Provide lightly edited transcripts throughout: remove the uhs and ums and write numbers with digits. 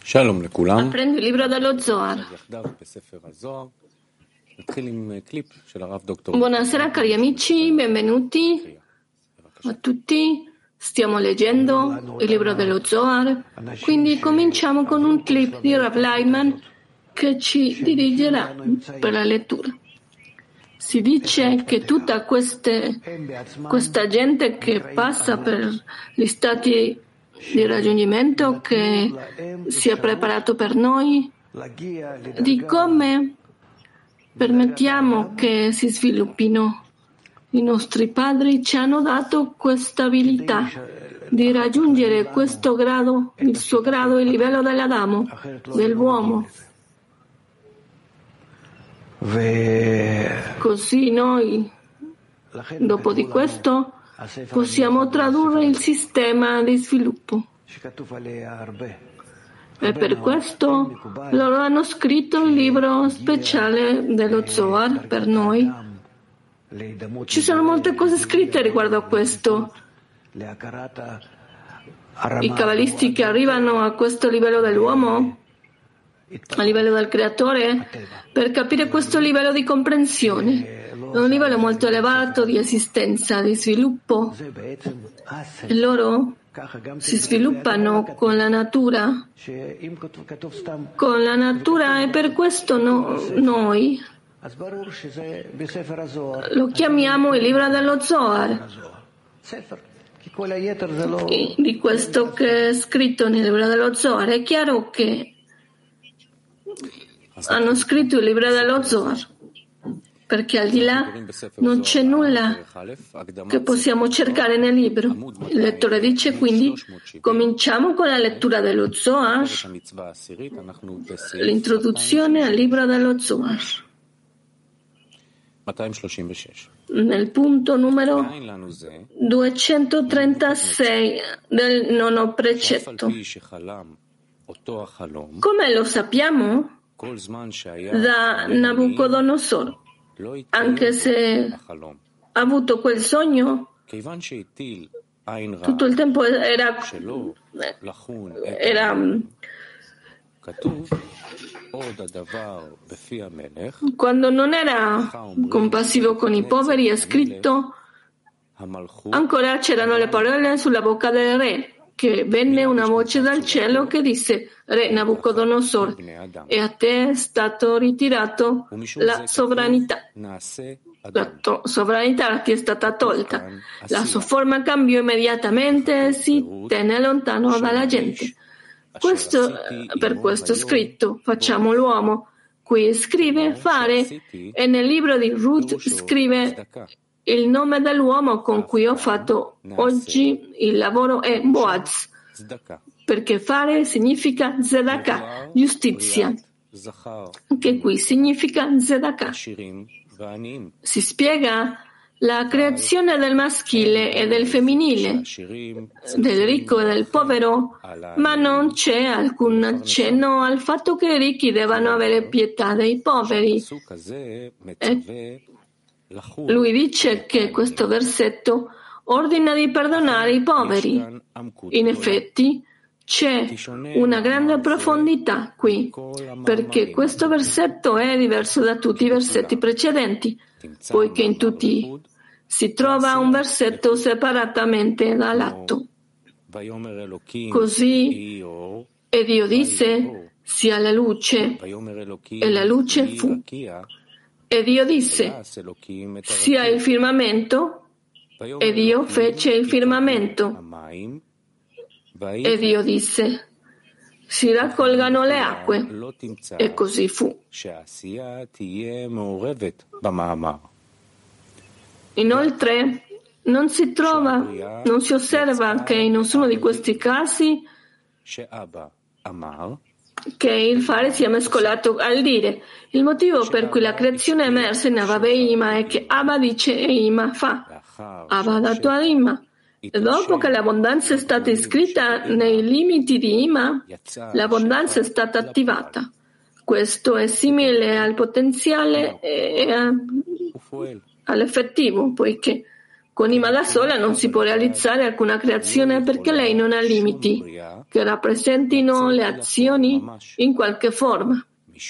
Shalom לכולם. Aprendo il libro dello Zohar. Buonasera cari amici, benvenuti a tutti. Stiamo leggendo il libro dello Zohar, quindi cominciamo con un clip di Rav Leitman che ci dirigerà per la lettura. Si dice che tutta questa gente che passa per gli stati di raggiungimento che si è preparato per noi, di come permettiamo che si sviluppino. I nostri padri ci hanno dato questa abilità di raggiungere questo grado, il suo grado, il livello dell'Adamo, dell'uomo. Così noi, dopo di questo, possiamo tradurre il sistema di sviluppo. E per questo loro hanno scritto il libro speciale dello Zohar per noi. Ci sono molte cose scritte riguardo a questo. I cabalisti che arrivano a questo livello dell'uomo, a livello del creatore, per capire questo livello di comprensione. È un livello molto elevato di esistenza, di sviluppo. E loro si sviluppano con la natura. E per questo noi lo chiamiamo il libro dello Zohar. Di questo che è scritto nel libro dello Zohar è chiaro che hanno scritto il libro dello Zohar, perché al di là non c'è nulla che possiamo cercare nel libro. Il lettore dice quindi: cominciamo con la lettura dello Zohar, l'introduzione al libro dello Zohar. Nel punto numero 236 del nono precetto. Come lo sappiamo? Da Nabucodonosor, anche se ha avuto quel sogno, tutto il tempo era quando non era compassivo con i poveri, è scritto, ancora c'erano le parole sulla bocca del re, che venne una voce dal cielo che disse: Re Nabucodonosor, e a te è stato ritirato la sovranità. La sovranità ti è stata tolta. La sua forma cambiò immediatamente e si tenne lontano dalla gente. Per questo è scritto: facciamo l'uomo. Qui scrive fare, e nel libro di Ruth scrive il nome dell'uomo con cui ho fatto oggi il lavoro è Boaz, perché fare significa Zedakah, giustizia, che qui significa Zedakah. Si spiega la creazione del maschile e del femminile, del ricco e del povero, ma non c'è alcun accenno al fatto che i ricchi devono avere pietà dei poveri. Lui dice che questo versetto ordina di perdonare i poveri. In effetti c'è una grande profondità qui, perché questo versetto è diverso da tutti i versetti precedenti, poiché in tutti si trova un versetto separatamente dall'atto. Così, e Dio disse: sia la luce, e la luce fu. E Dio disse: sia il firmamento, e Dio fece il firmamento. E Dio disse: si raccolgano le acque, e così fu. Inoltre, non si osserva che in nessuno di questi casi che il fare sia mescolato al dire. Il motivo per cui la creazione è emersa in Abba e Ima è che Abba dice e Ima fa. Abba ha dato a Ima. E dopo che l'abbondanza è stata iscritta nei limiti di Ima, l'abbondanza è stata attivata. Questo è simile al potenziale e all'effettivo, poiché Ima da sola non si può realizzare alcuna creazione perché lei non ha limiti che rappresentino le azioni in qualche forma.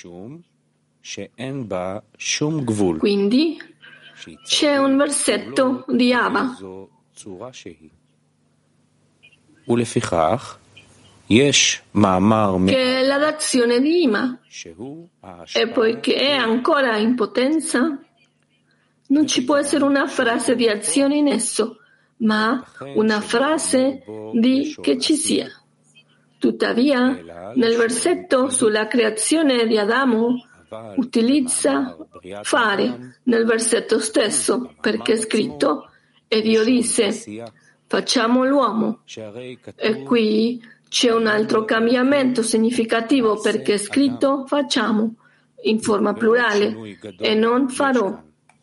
Quindi c'è un versetto di Abba. Che è la dazione di Ima, e poiché è ancora in potenza, non ci può essere una frase di azione in esso, ma una frase di che ci sia. Tuttavia, nel versetto sulla creazione di Adamo, utilizza fare nel versetto stesso, perché è scritto, e Dio disse, facciamo l'uomo. E qui c'è un altro cambiamento significativo perché è scritto facciamo in forma plurale e non farò.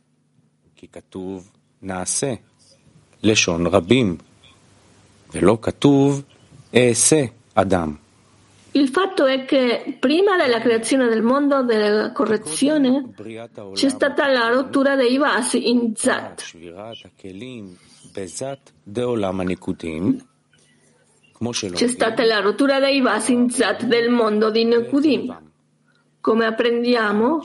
Il fatto è che prima della creazione del mondo, della correzione, c'è stata la rottura dei vasi in Zat. C'è stata la rottura dei vasi in Zat del mondo di Nekudim. Come apprendiamo,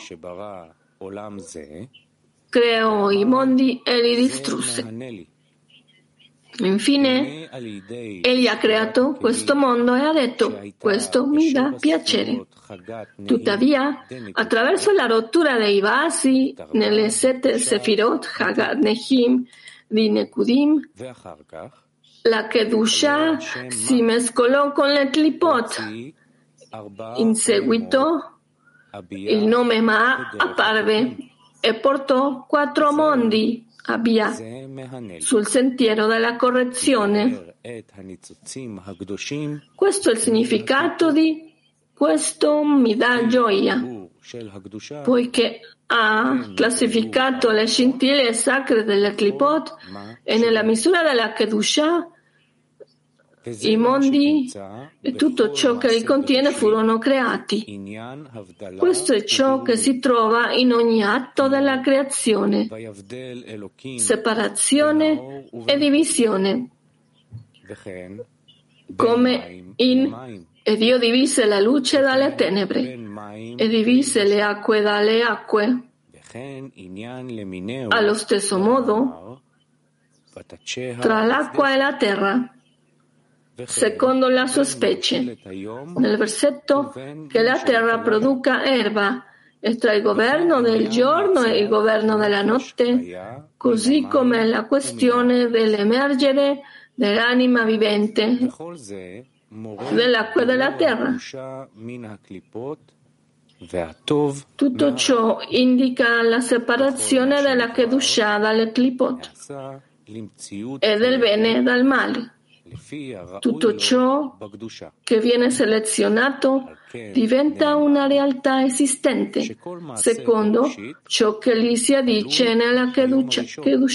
creò i mondi e li distrusse. Infine, egli ha creato questo mondo e ha detto, questo mi dà piacere. Tuttavia, attraverso la rottura dei vasi nelle 7 Sefirot, Hagad Nehim di Nekudim, la Kedusha si mescolò con le Klipot. In seguito, il nome Ma apparve e portò 4 mondi a Bia sul sentiero della correzione. Questo è il significato di questo mi dà gioia, poiché ha classificato le scintille sacre delle Klipot e nella misura della Kedusha i mondi e tutto ciò che li contiene furono creati. Questo è ciò che si trova in ogni atto della creazione: separazione e divisione. Come in e Dio divise la luce dalle tenebre e divise le acque dalle acque. Allo stesso modo, tra l'acqua e la terra, secondo la sua specie, nel versetto che la terra produca erba, e tra il governo del giorno e il governo della notte, così come la questione dell'emergere dell'anima vivente dell'acqua della terra. Tutto ciò indica la separazione della Kedusha dalle Klipot e del bene dal male. Tutto ciò che viene selezionato diventa una realtà esistente, secondo ciò che gli si addice nella Kedusha.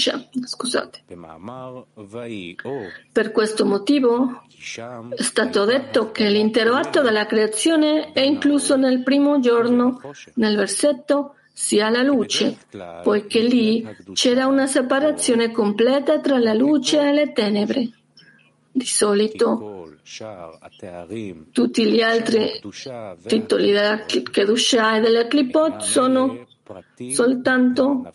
Per questo motivo è stato detto che l'intero atto della creazione è incluso nel primo giorno, nel versetto sia la luce, poiché lì c'era una separazione completa tra la luce e le tenebre. Di solito, tutti gli altri titoli della Kedusha e delle Klipot sono soltanto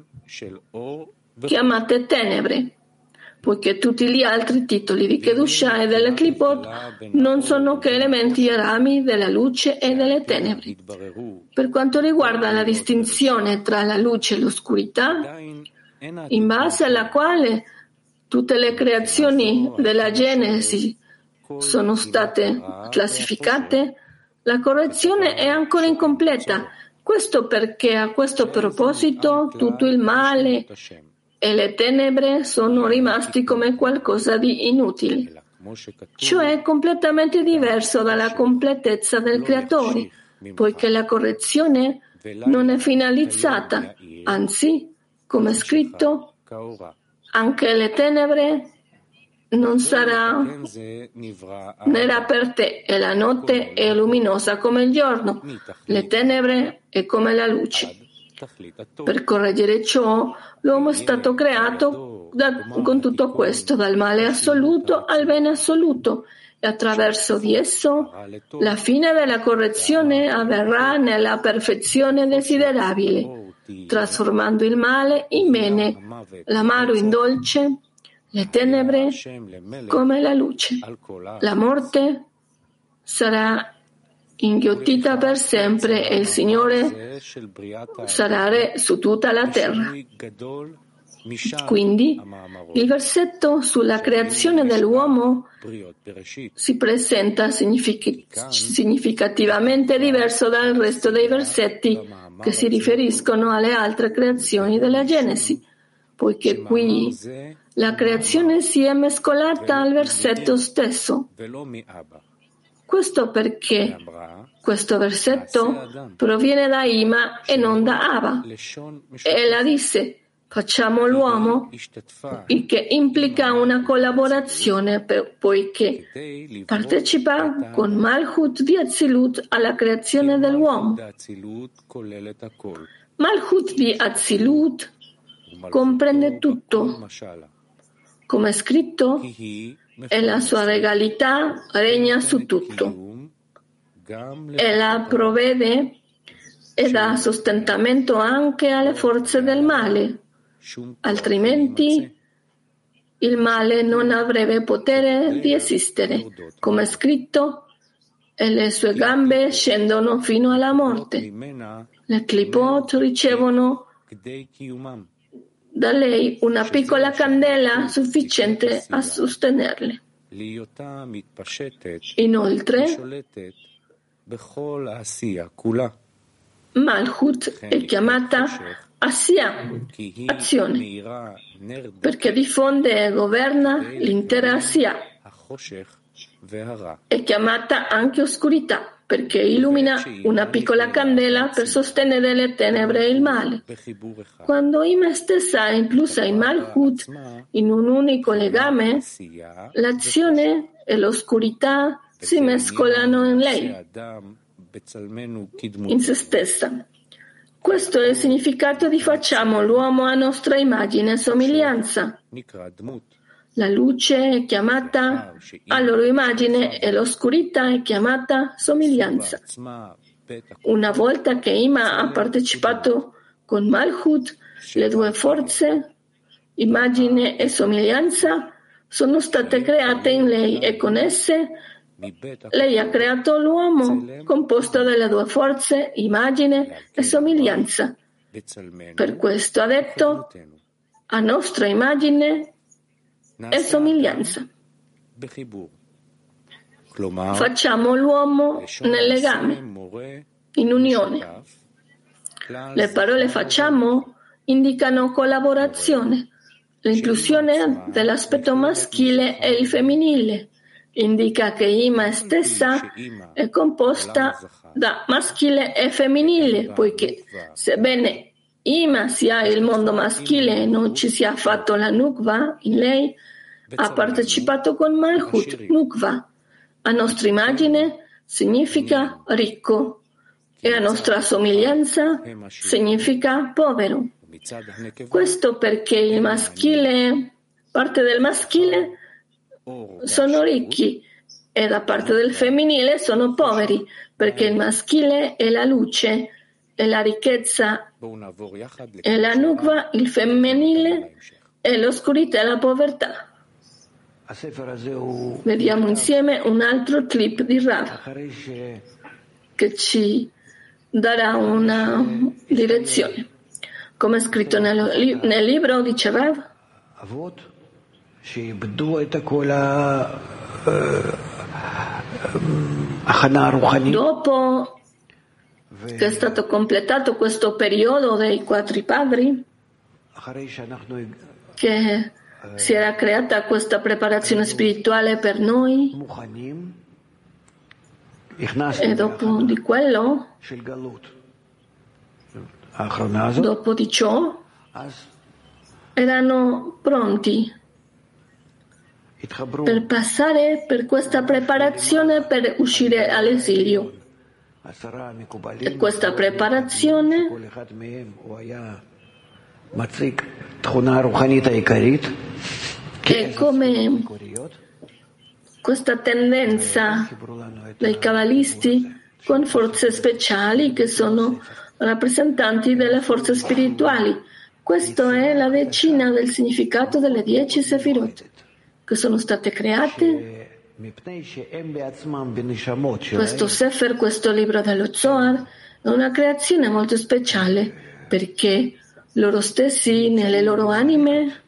chiamate tenebre, poiché tutti gli altri titoli di Kedusha e delle Klipot non sono che elementi e rami della luce e delle tenebre. Per quanto riguarda la distinzione tra la luce e l'oscurità, in base alla quale tutte le creazioni della Genesi sono state classificate, la correzione è ancora incompleta. Questo perché a questo proposito tutto il male e le tenebre sono rimasti come qualcosa di inutile, cioè completamente diverso dalla completezza del Creatore, poiché la correzione non è finalizzata, anzi, come è scritto, anche le tenebre non sarà nera per te e la notte è luminosa come il giorno, le tenebre è come la luce. Per correggere ciò, l'uomo è stato creato con tutto questo, dal male assoluto al bene assoluto, e attraverso di esso la fine della correzione avverrà nella perfezione desiderabile, trasformando il male in bene, l'amaro in dolce, le tenebre come la luce. La morte sarà inghiottita per sempre e il Signore sarà re su tutta la terra. Quindi il versetto sulla creazione dell'uomo si presenta significativamente diverso dal resto dei versetti che si riferiscono alle altre creazioni della Genesi, poiché qui la creazione si è mescolata al versetto stesso. Questo perché questo versetto proviene da Ima e non da Abba. Ella disse: facciamo l'uomo, il che implica una collaborazione poiché partecipa con Malchut di Atzilut alla creazione dell'uomo. Malchut di Atzilut comprende tutto. Come è scritto, e la sua regalità regna su tutto. Ella provvede e dà sostentamento anche alle forze del male, altrimenti il male non avrebbe potere di esistere. Come è scritto, e le sue gambe scendono fino alla morte. Le clipot ricevono da lei una piccola candela sufficiente a sostenerle. Inoltre, Malchut è chiamata Asiya, azione, perché diffonde e governa l'intera Asiya. È chiamata anche oscurità, perché illumina una piccola candela per sostenere le tenebre e il male. Quando Ima stessa è inclusa in Malchut, in un unico legame, l'azione e l'oscurità si mescolano in lei, in se stessa. Questo è il significato di facciamo l'uomo a nostra immagine e somiglianza. La luce è chiamata a loro immagine e l'oscurità è chiamata somiglianza. Una volta che Ima ha partecipato con Malchut, le due forze, immagine e somiglianza, sono state create in lei e con esse lei ha creato l'uomo composto dalle due forze, immagine e somiglianza. Per questo ha detto a nostra immagine e somiglianza. Facciamo l'uomo nel legame, in unione. Le parole facciamo indicano collaborazione, l'inclusione dell'aspetto maschile e il femminile. Indica che Ima stessa è composta da maschile e femminile, poiché sebbene Ima sia il mondo maschile e non ci sia affatto la Nukva in lei, ha partecipato con Malchut, Nukva. A nostra immagine significa ricco e a nostra somiglianza significa povero. Questo perché il maschile, parte del maschile, sono ricchi e da parte del femminile sono poveri, perché il maschile è la luce e la ricchezza e la nukva, il femminile è l'oscurità e la povertà. Vediamo insieme un altro clip di Rav che ci darà una direzione. Come è scritto nel libro, dice Rav, dopo che è stato completato questo periodo dei quattro padri, che si era creata questa preparazione spirituale per noi, e dopo di quello, dopo di ciò, erano pronti per passare per questa preparazione per uscire all'esilio. E questa preparazione è come questa tendenza dei cabalisti con forze speciali che sono rappresentanti delle forze spirituali. Questa è la decina del significato delle 10 Sefirot che sono state create. Questo Sefer, questo libro dello Zohar, è una creazione molto speciale perché loro stessi, nelle loro anime,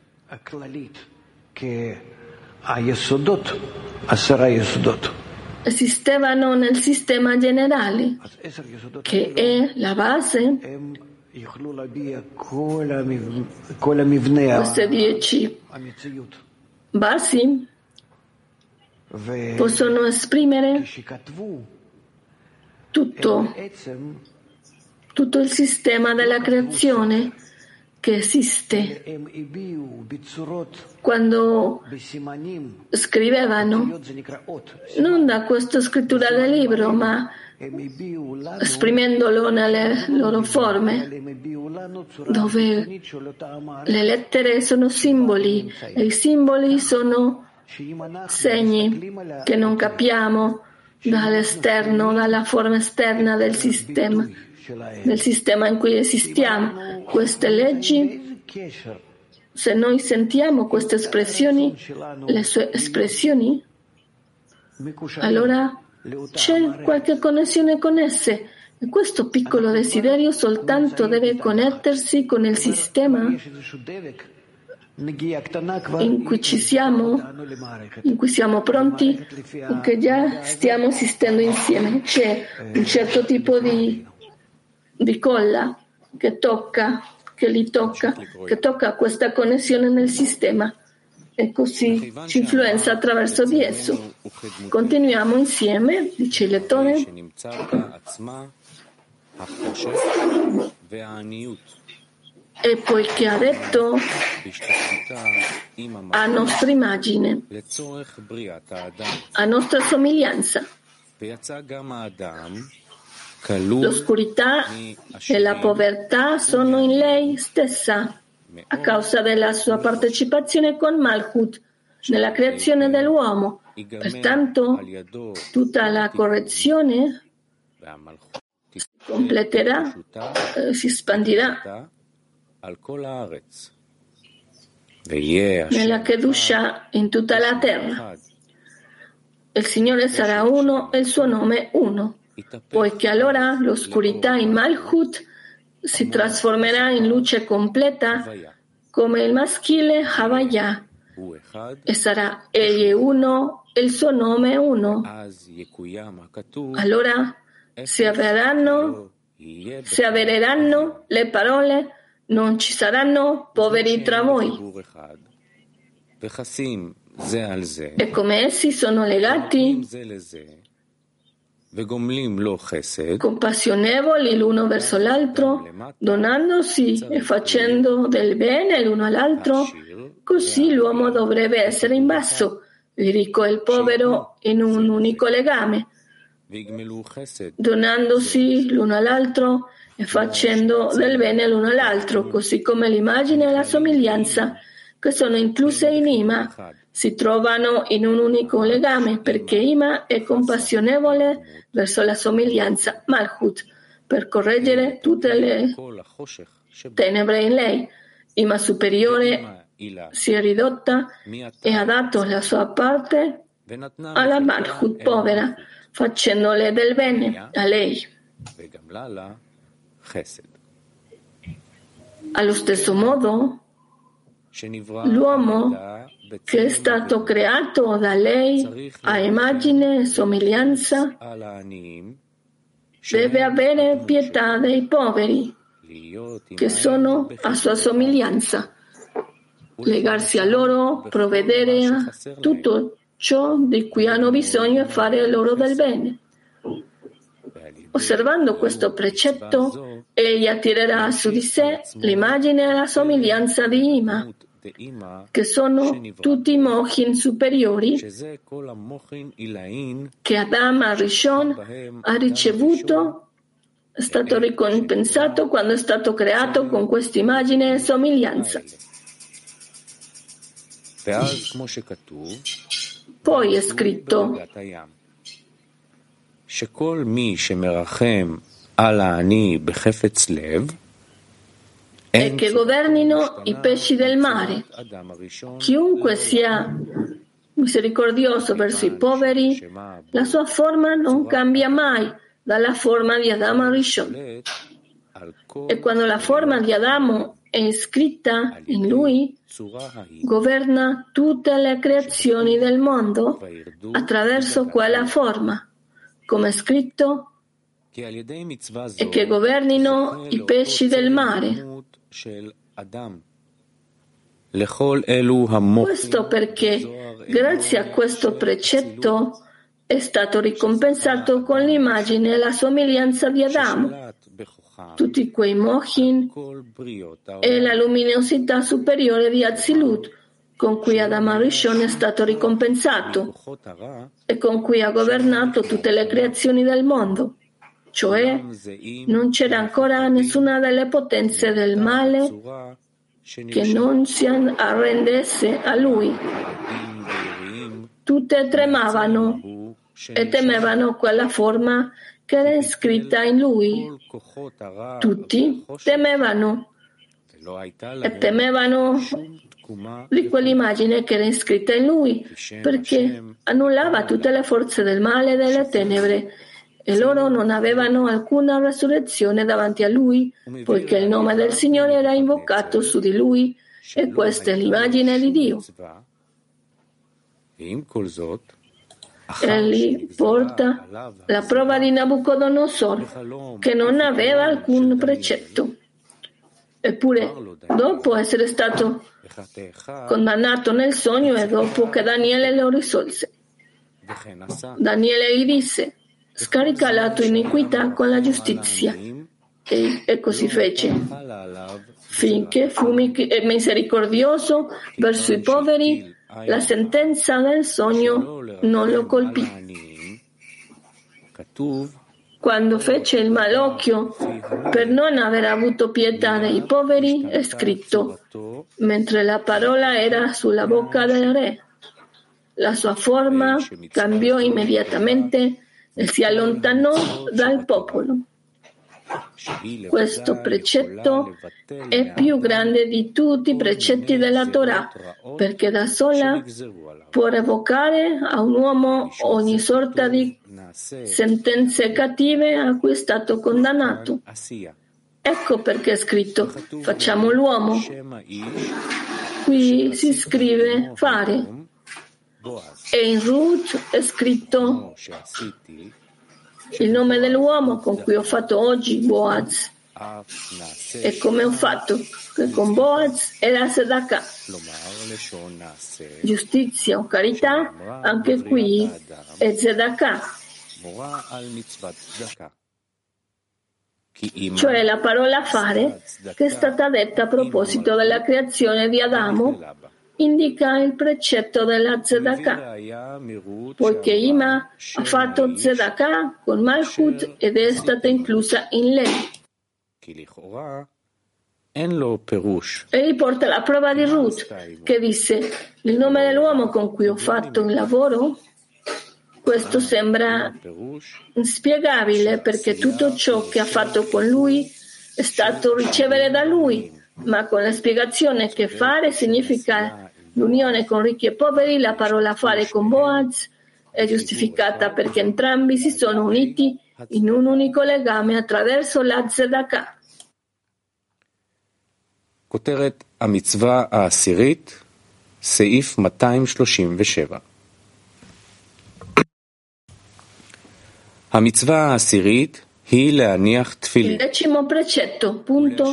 esistevano nel sistema generale, che è la base. Queste 10 basi possono esprimere tutto il sistema della creazione che esiste. Quando scrivevano, non da questa scrittura del libro, ma esprimendolo nelle loro forme, dove le lettere sono simboli e i simboli sono segni che non capiamo dall'esterno, dalla forma esterna del sistema in cui esistiamo. Queste leggi, se noi sentiamo queste espressioni, le sue espressioni, allora c'è qualche connessione con esse. E questo piccolo desiderio soltanto deve connettersi con il sistema in cui siamo pronti o che già stiamo esistendo insieme. C'è un certo tipo di colla che tocca questa connessione nel sistema e così ci influenza attraverso di esso. Continuiamo insieme, dice il lettore. E poiché ha detto a nostra immagine, a nostra somiglianza, l'oscurità e la povertà sono in lei stessa a causa della sua partecipazione con Malchut nella creazione dell'uomo. Pertanto tutta la correzione si completerà, si espandirà nella Kedusha in tutta la terra. Il Signore sarà uno e il suo nome uno, poiché allora l'oscurità in Malchut si trasformerà in luce completa come il maschile Havaya e sarà egli uno e il suo nome uno. Allora si avvereranno le parole, non ci saranno poveri tra voi. E come essi sono legati, compassionevoli l'uno verso l'altro, donandosi e facendo del bene l'uno all'altro, così l'uomo dovrebbe essere in basso, il ricco e il povero in un unico legame, donandosi l'uno all'altro e facendo del bene l'uno all'altro, così come l'immagine e la somiglianza, che sono incluse in Ima, si trovano in un unico legame, perché Ima è compassionevole verso la somiglianza, Malchut, per correggere tutte le tenebre in lei. Ima superiore si è ridotta e ha dato la sua parte alla Malchut povera, facendole del bene a lei. Allo stesso modo, l'uomo che è stato creato da lei a immagine e somiglianza deve avere pietà dei poveri che sono a sua somiglianza, legarsi a loro, provvedere a tutto ciò di cui hanno bisogno e fare loro del bene. Osservando questo precetto, egli attirerà su di sé l'immagine e la somiglianza di Ima, che sono tutti i mochin superiori che Adam Arishon ha ricevuto è stato ricompensato quando è stato creato con questa immagine e somiglianza. Poi è scritto e che governino i pesci del mare. Chiunque sia misericordioso verso i poveri, la sua forma non cambia mai dalla forma di Adamo Rishon. E quando la forma di Adamo è iscritta in lui, governa tutte le creazioni del mondo attraverso quella forma, come è scritto, e che governino i pesci del mare. Questo perché, grazie a questo precetto, è stato ricompensato con l'immagine e la somiglianza di Adamo, tutti quei mochin e la luminosità superiore di Atzilut, con cui Adamo Rishon è stato ricompensato e con cui ha governato tutte le creazioni del mondo. Cioè, non c'era ancora nessuna delle potenze del male che non si arrendesse a lui. Tutte tremavano e temevano quella forma che era iscritta in lui. Tutti temevano e temevano di quell'immagine che era iscritta in lui, perché annullava tutte le forze del male e delle tenebre, e loro non avevano alcuna resurrezione davanti a lui, poiché il nome del Signore era invocato su di lui, e questa è l'immagine di Dio. Egli porta la prova di Nabucodonosor, che non aveva alcun precetto. Eppure, dopo essere stato condannato nel sogno e dopo che Daniele lo risolse, Daniele gli disse: scarica la tua iniquità con la giustizia. E così fece, finché fu misericordioso verso i poveri. La sentenza del sogno non lo colpì. Quando fece il malocchio per non aver avuto pietà dei poveri, è scritto, mentre la parola era sulla bocca del re, la sua forma cambiò immediatamente e si allontanò dal popolo. Questo precetto è più grande di tutti i precetti della Torah, perché da sola può revocare a un uomo ogni sorta di sentenze cattive a cui è stato condannato. Ecco perché è scritto: facciamo l'uomo. Qui si scrive fare, e in Ruth è scritto il nome dell'uomo con cui ho fatto oggi, Boaz. E come ho fatto? Che con Boaz è la Tzedakah, giustizia o carità, anche qui è Tzedakah. Cioè la parola fare, che è stata detta a proposito della creazione di Adamo, indica il precetto della Tzedakah, poiché Ima ha fatto Tzedakah con Malchut ed è stata inclusa in lei. E gli porta la prova di Ruth, che disse: il nome dell'uomo con cui ho fatto il lavoro? Questo sembra inspiegabile, perché tutto ciò che ha fatto con lui è stato ricevere da lui, ma con la spiegazione che fare significa l'unione con ricchi e poveri, la parola fare con Boaz è giustificata perché entrambi si sono uniti in un unico legame attraverso la Tzedakah. כותרת המצווה העשירית, סעיף 237. המצווה העשירית היא להניח תפילין. Il 10° precetto, punto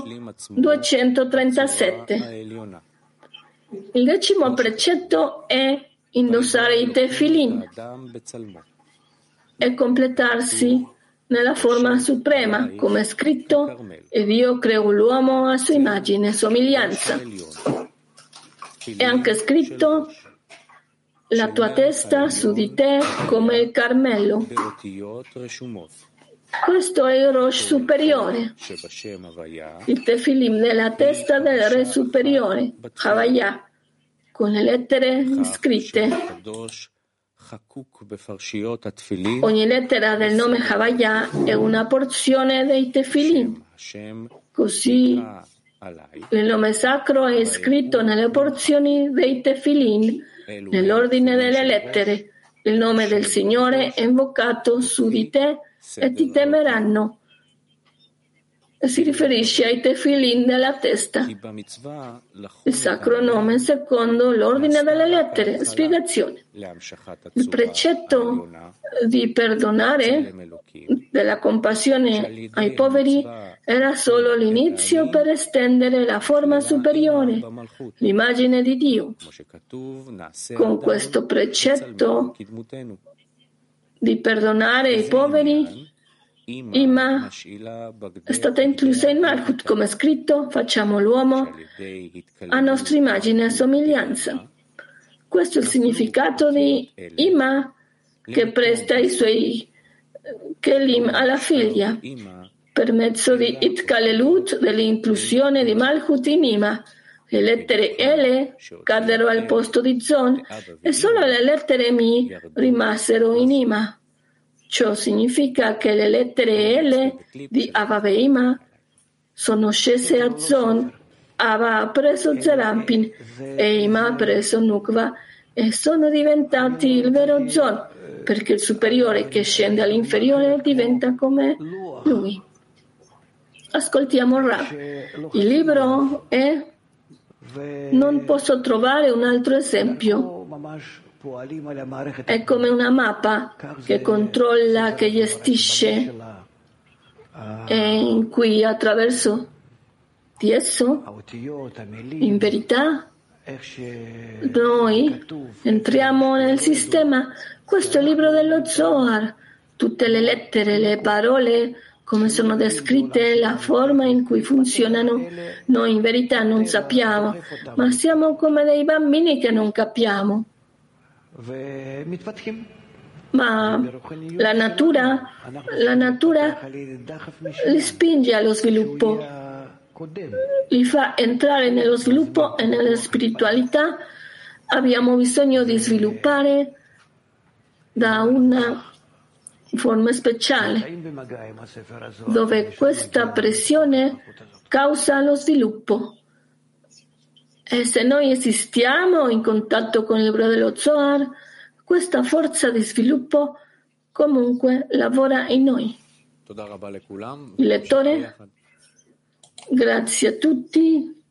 237. Il 10° precetto è indossare i tefilin e completarsi nella forma suprema, come è scritto, e Dio creò l'uomo a sua immagine e somiglianza. È anche scritto: la tua testa su di te come il Carmelo. Questo è il Rosh superiore, il Tefilim nella testa del Re superiore, Havaya, con le lettere scritte. Ogni lettera del nome Havaya è una porzione dei Tefilim. Così il nome sacro è scritto nelle porzioni dei Tefilin, nell'ordine delle lettere. Il nome del Signore è invocato su di te e ti temeranno. E si riferisce ai Tefilin della testa. Il sacro nome secondo l'ordine delle lettere. Spiegazione. Il precetto di perdonare, della compassione ai poveri, era solo l'inizio per estendere la forma superiore, l'immagine di Dio. Con questo precetto di perdonare i poveri, Ima è stata inclusa in Malchut, come è scritto, facciamo l'uomo a nostra immagine e somiglianza. Questo è il significato di Ima, che presta i suoi kelim alla figlia, per mezzo di Itkalelut, dell'inclusione di Malchut in Ima. Le lettere Ele caddero al posto di Zon e solo le lettere Mi rimasero in Ima. Ciò significa che le lettere L di Ava e Ima sono scese a Zon. Ava ha preso Zerampin e Ima ha preso Nukva e sono diventati il vero Zon, perché il superiore che scende all'inferiore diventa come lui. Ascoltiamo Rav. Il libro è Non posso trovare un altro esempio. È come una mappa che controlla, che gestisce e in cui attraverso di esso, in verità, noi entriamo nel sistema. Questo è il libro dello Zohar. Tutte le lettere, le parole, come sono descritte, la forma in cui funzionano, noi in verità non sappiamo, ma siamo come dei bambini che non capiamo. Ma la natura li spinge allo sviluppo, li fa entrare nello sviluppo e nella spiritualità. Abbiamo bisogno di sviluppare da una forma speciale, dove questa pressione causa lo sviluppo. E se noi esistiamo in contatto con il libro dello Zohar, questa forza di sviluppo comunque lavora in noi. Il lettore, grazie a tutti.